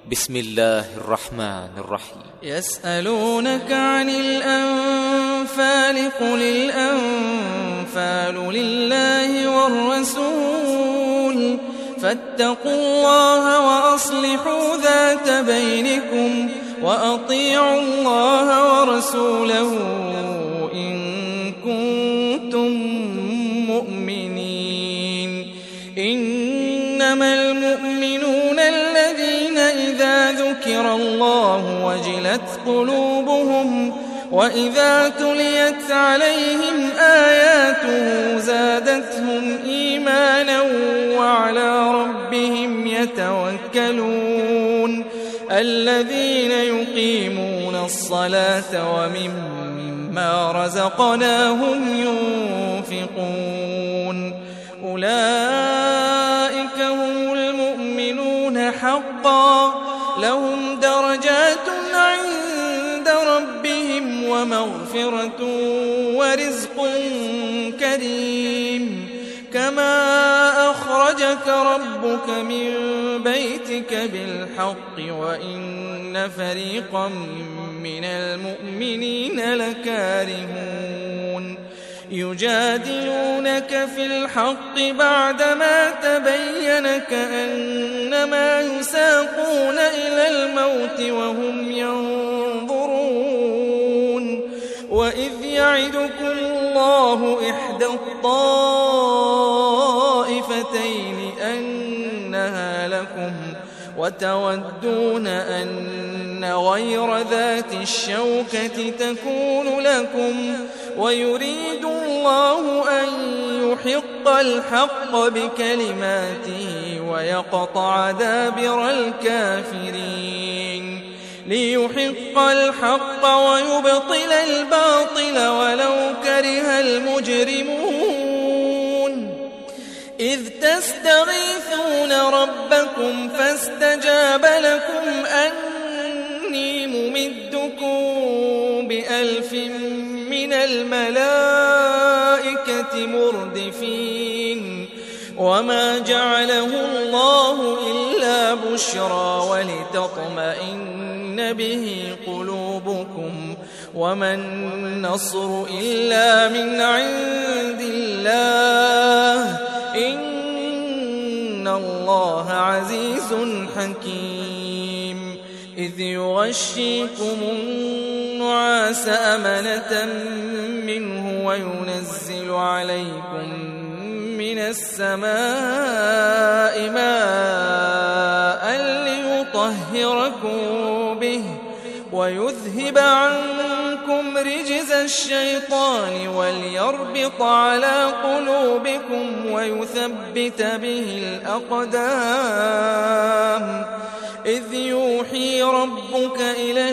بسم الله الرحمن الرحيم. يسألونك عن الأنفال قل الأنفال لله والرسول فاتقوا الله وأصلحوا ذات بينكم وأطيعوا الله ورسوله إن كنتم مؤمنين. إنما المؤمنون الذين إذا ذكر الله وجلت قلوبهم وإذا تليت عليهم آياته زادتهم إيمانا وعلى ربهم يتوكلون. الذين يقيمون الصلاة ومما رزقناهم ينفقون أولئك هم المؤمنون حقا لهم درجات عند ربهم ومغفرة ورزق كريم. كما أخرجك ربك من بيتك بالحق وإن فريقا من المؤمنين لكارهون يجادلونك في الحق بعدما تبين كأنما يساقون إلى الموت وهم ينظرون. وإذ يعدكم الله إحدى الطائفتين أنها لكم وتودون أن غير ذات الشوكة تكون لكم ويريد الله أن يحق الحق بكلماته ويقطع دابر الكافرين ليحق الحق ويبطل الباطل ولو كره المجرمون. إذ تستغيثون ربكم فاستجاب لكم أني ممدكم ب1000 من الملائكة مردفين. وما جعله الله إلا بشرى ولتطمئن به قلوبكم وما النصر إلا من عند الله إن الله عزيز حكيم. إذ يغشيكم النعاس أمنة منه وينزل عليكم من السماء ماء ليطهركم به ويذهب عنكم رجز الشيطان وليربط على قلوبكم ويثبت به الأقدام. إذ يوحي ربك إلى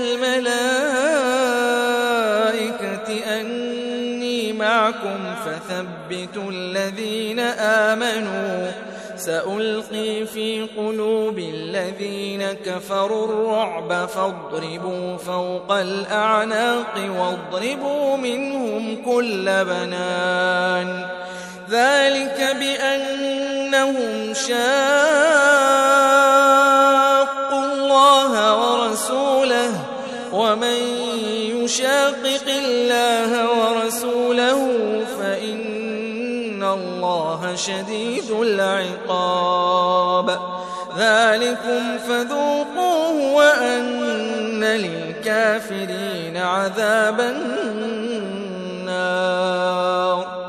الملائكة أني معكم فثبتوا الذين آمنوا سألقي في قلوب الذين كفروا الرعب فاضربوا فوق الأعناق واضربوا منهم كل بنان. ذلك بأنهم شاقوا الله ورسوله ومن يشاقق الله ورسوله فإن الله شديد العقاب. ذلكم فذوقوه وأن للكافرين عذاب النار.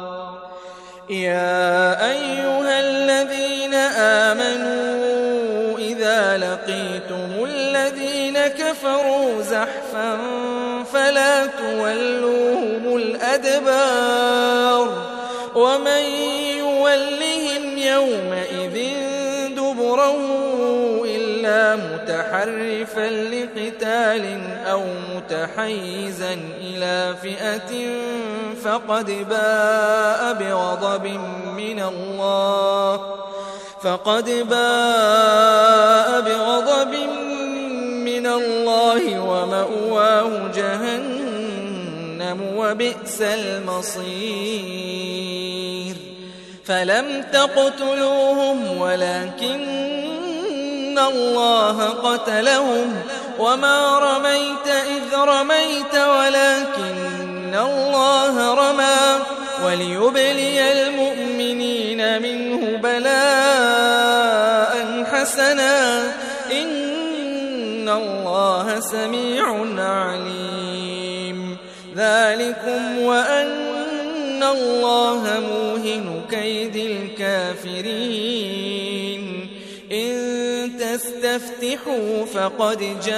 يا أيها الذين آمنوا إذا لقيتم الذين كفروا زحفا فلا تولوهم الأدبار ومن يولهم يومئذ دبره إلا متحرفا لقتال أو متحيزا إلى فئة فقد باء بغضب من الله ومأواه جهنم وبئس المصير. فلم تقتلوهم ولكن إن الله قتلهم وما رميت إذ رميت ولكن الله رمى وليبلي المؤمنين منه بلاء حسنا إن الله سميع عليم ذلكم وأن الله موهن كيد الكافرين إن تستفتحوا فقد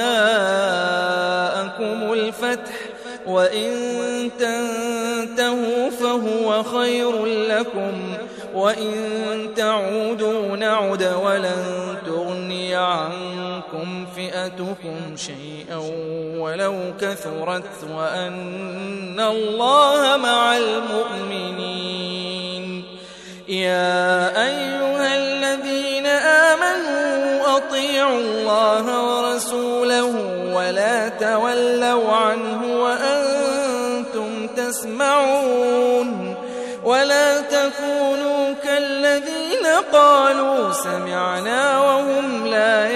جاءكم الفتح وإن تنتهوا فهو خير لكم وإن تعودوا نعد ولن تغني عنكم فئتكم شيئا ولو كثرت وأن الله مع المؤمنين يا أيها الذين آمنوا أطيعوا الله ورسوله ولا تولوا عنه وأنتم تسمعون ولا تكونوا كالذين قالوا سمعنا وهم لا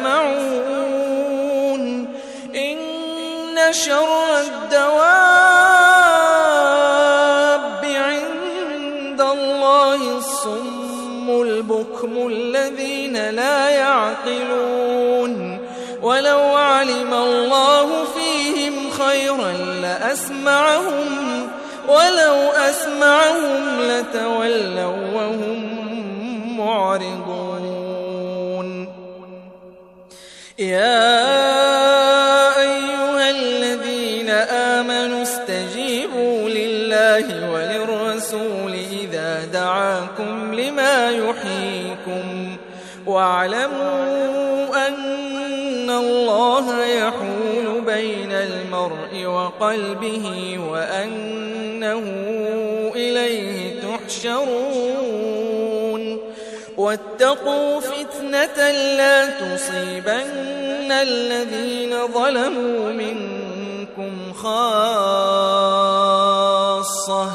يسمعون إن شر الدواب عند الله الصم البكم الذين لا يعقلون ولو علم الله فيهم خيرا لأسمعهم ولو أسمعهم لتولوا وهم معرضون يا أيها الذين آمنوا استجيبوا لله وللرسول إذا دعاكم لما يحييكم واعلموا أن الله يحول بين المرء وقلبه وأنه إليه تحشرون واتقوا فتنة لا تصيبن الذين ظلموا منكم خاصة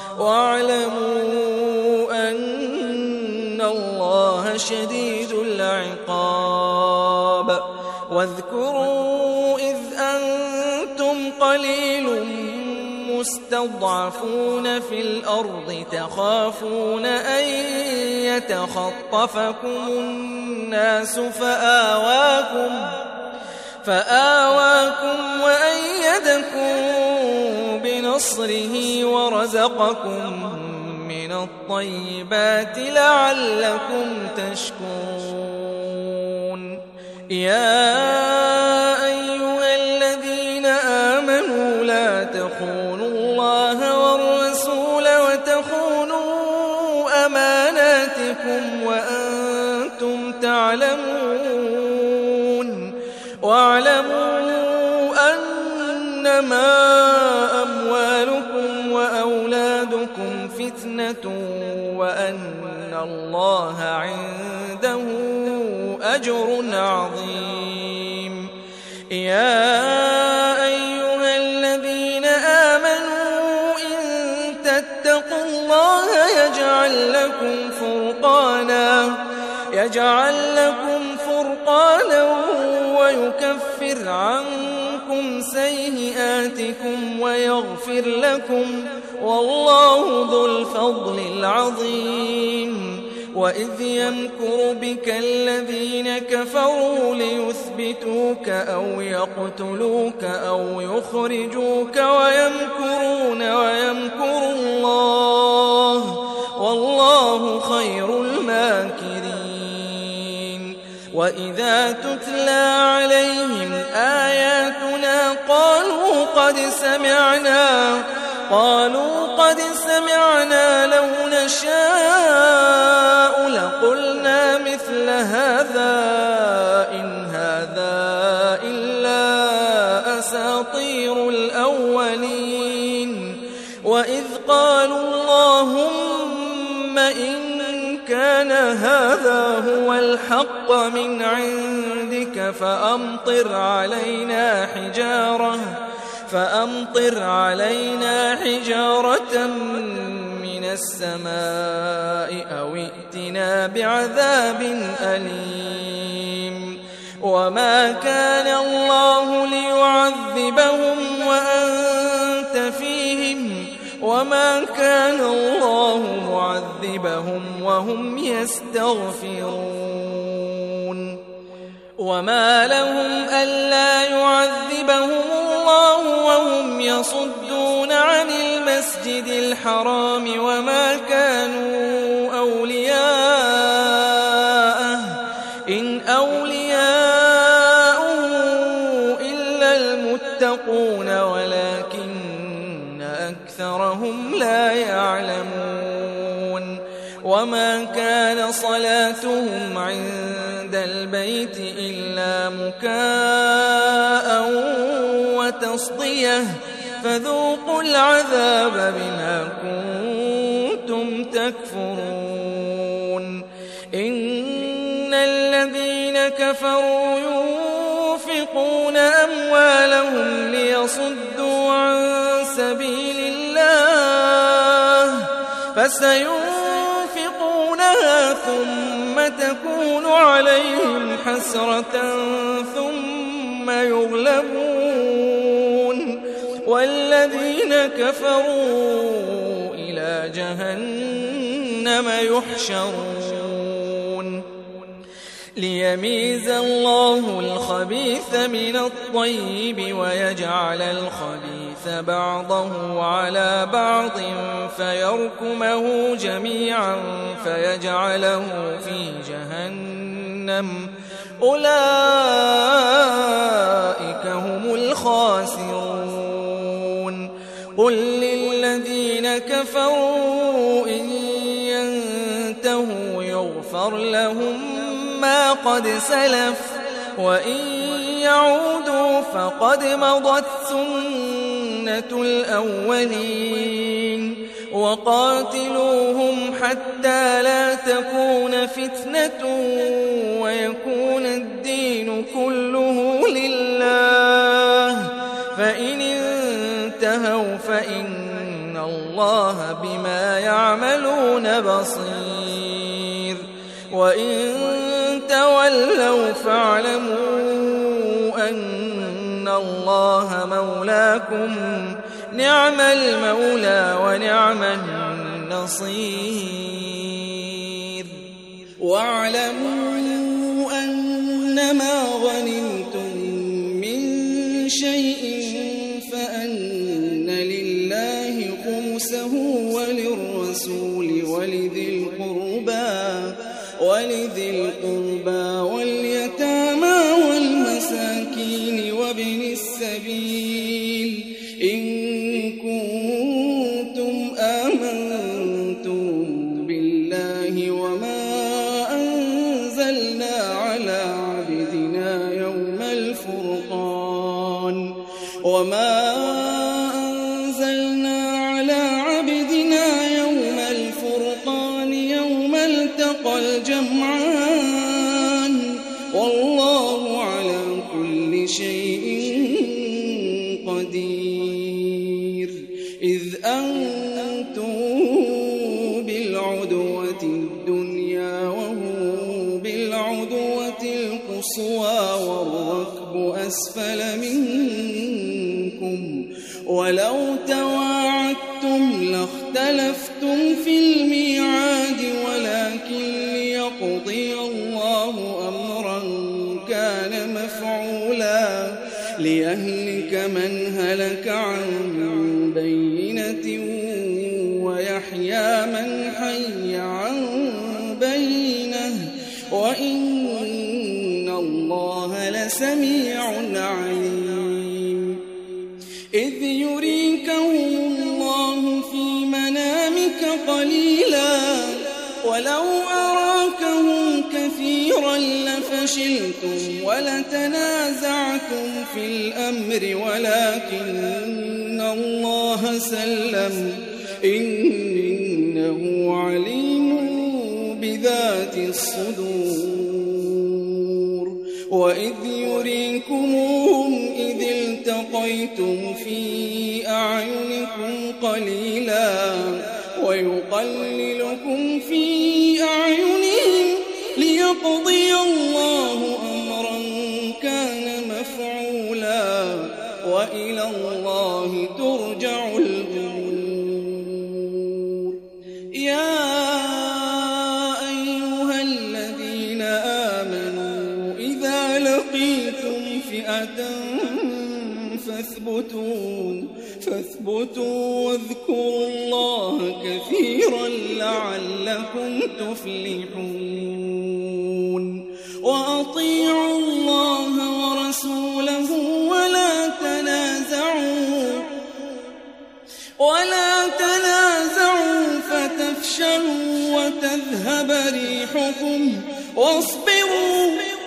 واعلموا أن الله شديد العقاب واذكروا إذ أنتم قليل مستضعفون في الأرض تخافون أن يتخطفكم الناس فآواكم وأيدكم بنصره ورزقكم من الطيبات لعلكم تشكرون يا أيها الذين آمنوا لا تخونوا الله والرسول وتخونوا أماناتكم وأنتم تعلمون واعلموا أنما أموالكم وأولادكم فتنة وأن الله عنده أجر عظيم يا أيها الذين آمنوا إن تتقوا الله يجعل لكم فرقانا ويكفر عنكم سيئاتكم ويغفر لكم والله ذو الفضل العظيم وإذ يمكر بك الذين كفروا ليثبتوك أو يقتلوك أو يخرجوك ويمكرون ويمكر الله والله خير الماكرين وإذا تتلى عليهم آياتنا قالوا قد سمعنا لو نشاء لقلنا مثل هذا إن هذا إلا أساطير الأولين وإذ قالوا اللهم إن كان هذا هو الحق من عندك فأمطر علينا حجارة من السماء أو ائتنا بعذاب أليم وما كان الله ليعذبهم وأنت فيهم وما كان الله معذبهم وهم يستغفرون وما لهم ألا يعذبهم الله وهم يصدون عن المسجد الحرام وما كانوا أولياءه إن أولياءه إلا المتقون ولكن أكثرهم لا يعلمون وما كان صلاتهم عند البيت إلا مكاء وتصدية فذوقوا العذاب بما كنتم تكفرون إن الذين كفروا ينفقون أموالهم ليصدوا عن سبيل الله فسينفقونها ثم تكون عليهم حسرة ثم يغلبون والذين كفروا إلى جهنم يحشرون ليميز الله الخبيث من الطيب ويجعل الخبيث بعضه على بعض فيركمه جميعا فيجعله في جهنم أولئك هم الخاسرون قل للذين كفروا إن ينتهوا يغفر لهم ما قد سلف وإن يعودوا فقد مضت سنة الأولين وقاتلوهم حتى لا تكون فتنة ويكون الدين كله لله فإن انتهوا فإن الله بما يعملون بصير وإن تولوا فاعلموا أن الله مولاكم نعم المولى ونعم النصير واعلموا أنما غنمتم من شيء فأن لله خمسه وللرسول ولذي القربى واليتامى والمساكين وابن السبيل إن كنتم آمنتم بالله وما أنزلنا على عبدنا يوم الفرقان يوم التقى الجمعان والله على كل شيء قدير إذ أنتم بالعدوة الدنيا وهم بالعدوة القصوى والركب أسفل منكم ولو تواعدتم لاختلفتم في الميعاد ولكن ليقضي الله أمرا كان مفعولا ليهلك من هلك عن بينة ويحيى من حي عن بينة وإن الله لسميع عليم إذ يريكهم الله في منامك قليلا ولو أراكهم كثيرا لفشلتم ولتنازعتم في الأمر ولكن الله سلم إنه عليم بذات الصدور وإذ يريكموهم إذ التقيتم في أعينكم قليلا ويقللكم في أعينهم ليقضي الله أمرا مفعولا وإلى الله ترجع الأمور. يا أيها الذين آمنوا إذا لقيتم فئة فاثبتوا واذكروا الله كثيرا لعلكم تفلحون. وأطيعوا الله ورسوله ولا تنازعوا فتفشلوا وتذهب ريحكم واصبروا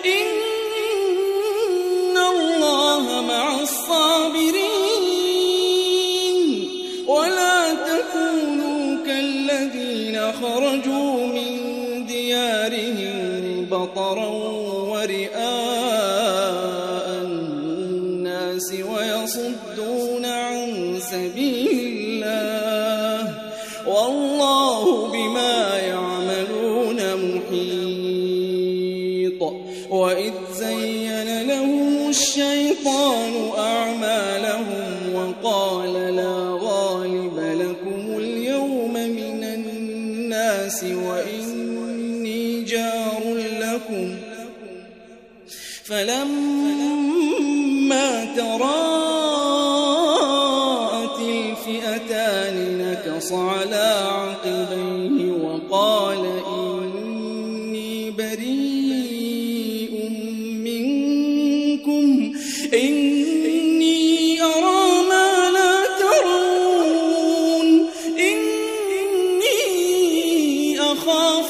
إن الله مع الصابرين. ولا تكونوا كالذين خرجوا من ديارهم بطرا ورئاء الناس ويصدون عن سبيل الله والله بما يعملون محيط. وإذ زين لهم الشيطان أعمالهم وقال لا غالب لكم اليوم من الناس وإني جار لكم فلما تراءت الفئتان نكص على عقبيه وقال إني بريء منكم إني أرى ما لا ترون إني أخاف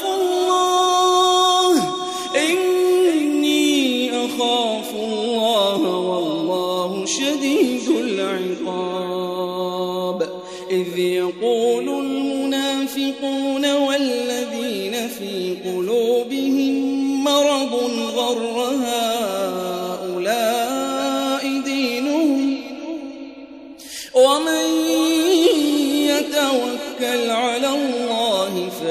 الله والله شديد العقاب. إذ يقول المنافقون والذين في قلوبهم مرض غر هؤلاء دينهم ومن يتوكل على الله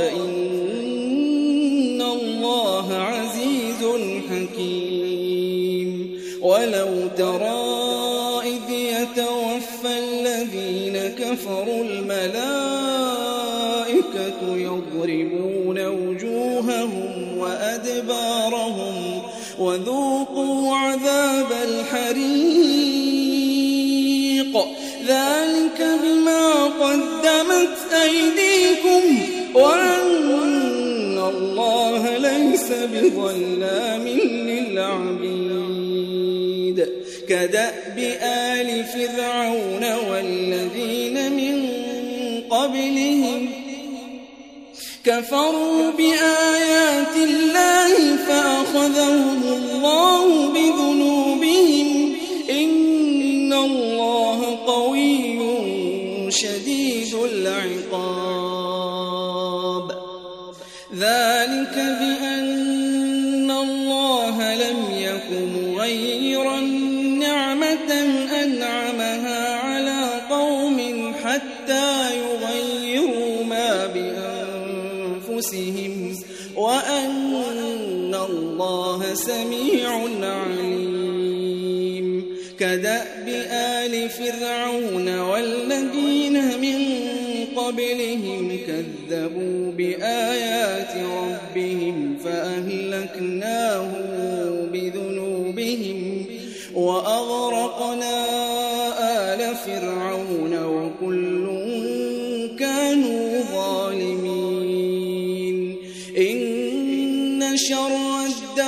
فإن الله عزيز حكيم. ولو ترى إذ يتوفى الذين كفروا الملائكة يضربون وجوههم وأدبارهم وذوقوا عذاب الحريق ذلك بما قدمت أيديكم وأن الله ليس بظلام للعبيد. كدأب آل فرعون والذين من قبلهم كفروا بآيات الله فأخذهم الله بذنوبهم إن الله قوي شديد العقاب. ذلك بأن الله لم يكن مغيرا نعمة أنعمها على قوم حتى يغيروا ما بأنفسهم وأن الله سميع عليم. كدأب آل فرعون والذين من قبلهم كذبوا بآيات ربهم فأهلكناهم بذنوبهم وأغرقنا آل فرعون وكل كانوا ظالمين. إن شر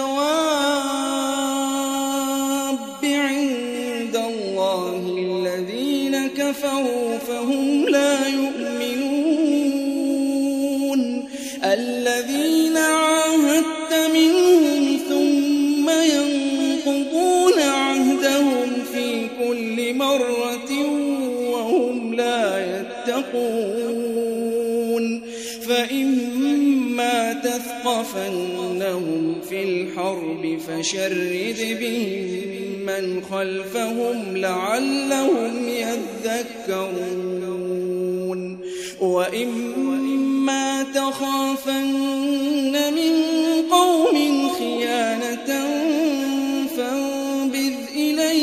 الدواب عند الله الذين كفروا فهم لا يؤمنون. الذين عاهدت منهم ثم ينقضون عهدهم في كل مرة وهم لا يتقون. فإما تثقفنهم في الحرب فشرد بهم من خلفهم لعلهم يذكرون. وإما تخافن من قوم خيانة فانبذ إليهم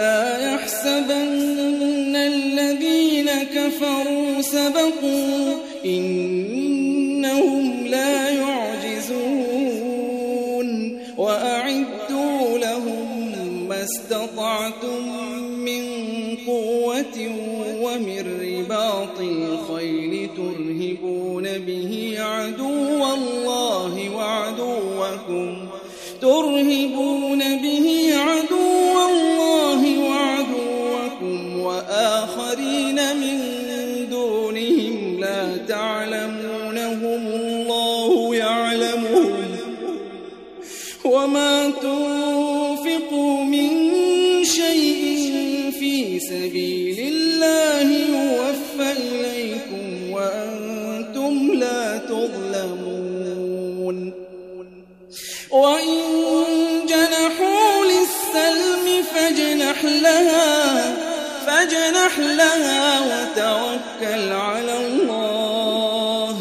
ولا يحسبن الذين كفروا سبقوا إنهم لا يعجزون وأعدوا لهم ما استطعتم من قوة ومن رباط الخيل ترهبون به عدو الله وعدوكم وآخرين من دونهم لا تعلمونهم الله يعلمهم وما تنفقوا من شيء في سبيل الله يوفى إليكم وأنتم لا تظلمون وإن جنحوا للسلم فاجنح لها وتوكل على الله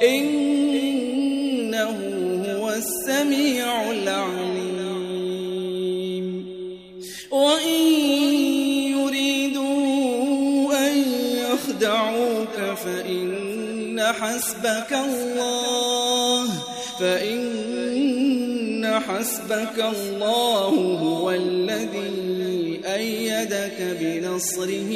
إنه هو السميع العليم وإن يريدوا أن يخدعوك فإن حسبك الله هو الذي أيدك بنصره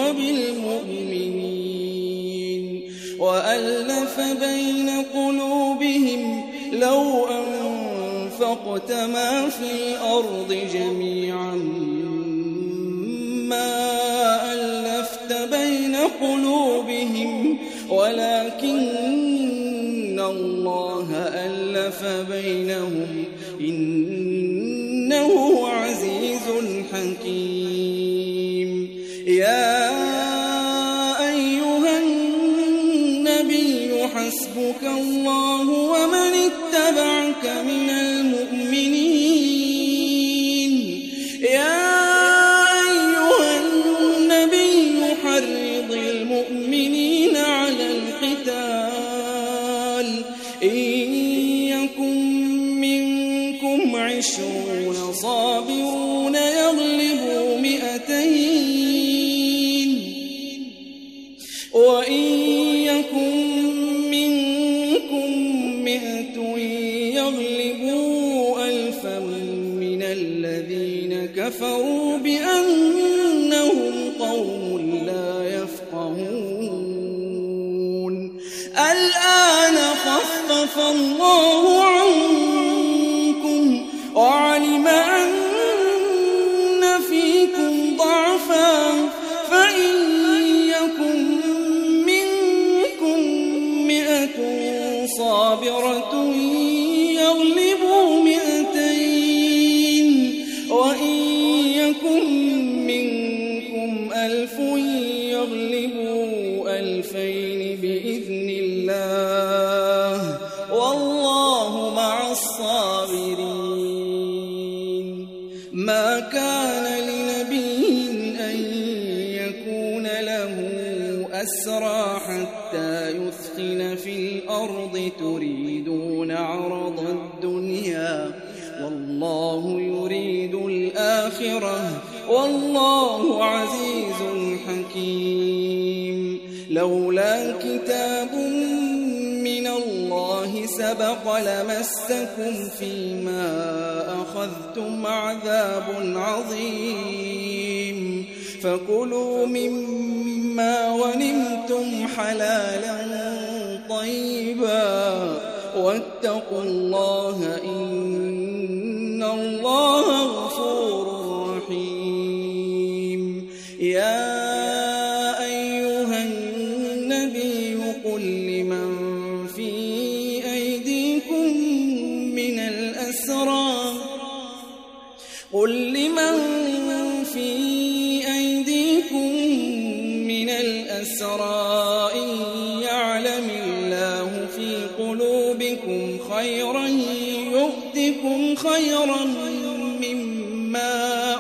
وبالمؤمنين وألف بين قلوبهم لو أنفقت ما في الأرض جميعا ما ألفت بين قلوبهم ولكن الله ألف بينهم إنه عزيز حكيم يا أيها النبي حسبك الله ومن اتبعك من المؤمنين يا أيها النبي حرض المؤمنين على القتال إن يكن منكم 20 صابرون يغلبوا 200 وإن يكن منكم 100 يغلبوا 1000 من الذين كفروا بأنهم قوم لا يفقهون الآن خفف الله عنكم وعلم أن فيكم ضعفا فإن يكن منكم 100 صابرة يغلبوا 200 وإن يكن منكم 1000 يغلبوا 2000 بإذن الله والله مع الصابرين ما كان لنبي أن يكون له أسرى حتى يثخن في الأرض تريدون عرض الدنيا والله يريد الآخرة والله عزيز حكيم لولا كتاب من الله سبق لمسكم فيما أخذتم عذاب عظيم فكلوا مما غنمتم حلالا طيبا واتقوا الله إن الله غفور رحيم يا أيها النبي قل لمن في أيديكم من الأسرى إن يعلم الله في قلوبكم خيرا يؤتكم خيرا مما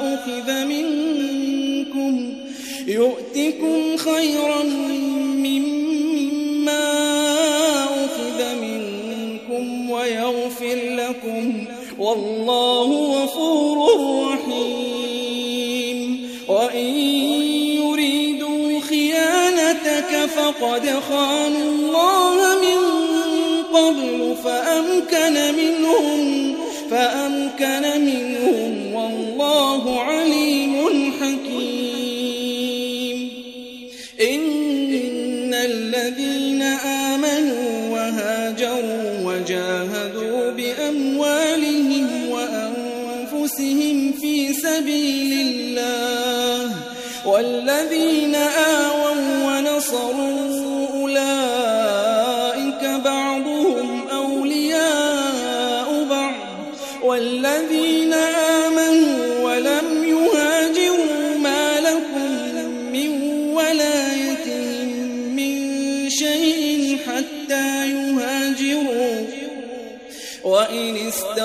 أخذ منكم ويغفر لكم والله غفور رحيم وإن يريدوا خيانتك فقد خانوا الله من قبل فأمكن منهم والله عليم حكيم إن الذين آمنوا وهاجروا وجاهدوا بأموالهم وأنفسهم في سبيل الله والذين آووا ونصروا أولئك بعضهم أولياء بعض والذين آمنوا ولم يهاجروا ما لكم من ولايتهم من شيء حتى يهاجروا وإن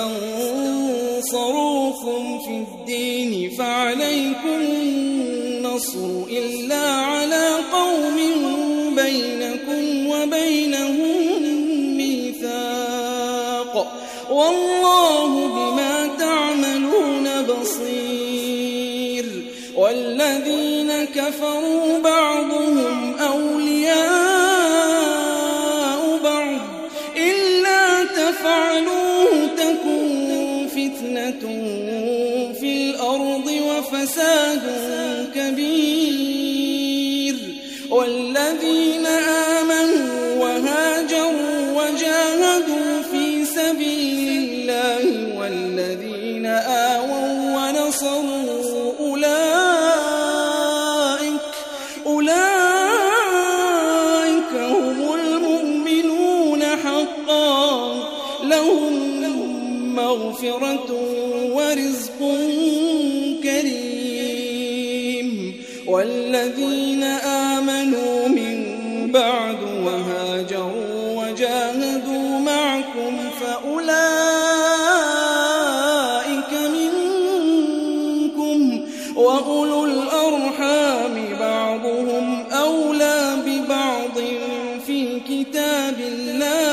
استنصروكم في الدين فعليكم النصر إلا على قوم بينكم وبينهم ميثاق والله بما تعملون بصير والذين كفروا بعضهم أولياء بعض إلا تفعلوه تكن فتنة في الأرض وفساد كبير والذين آمنوا وهاجروا وجاهدوا في سبيل الله والذين آووا ونصروا أولئك هم المؤمنون حقا لهم مغفرة ورزق كريم والذين آمنوا من بعد وهاجروا وجاهدوا معكم فأولئك منكم وأولو الأرحام بعضهم أولى ببعض في كتاب الله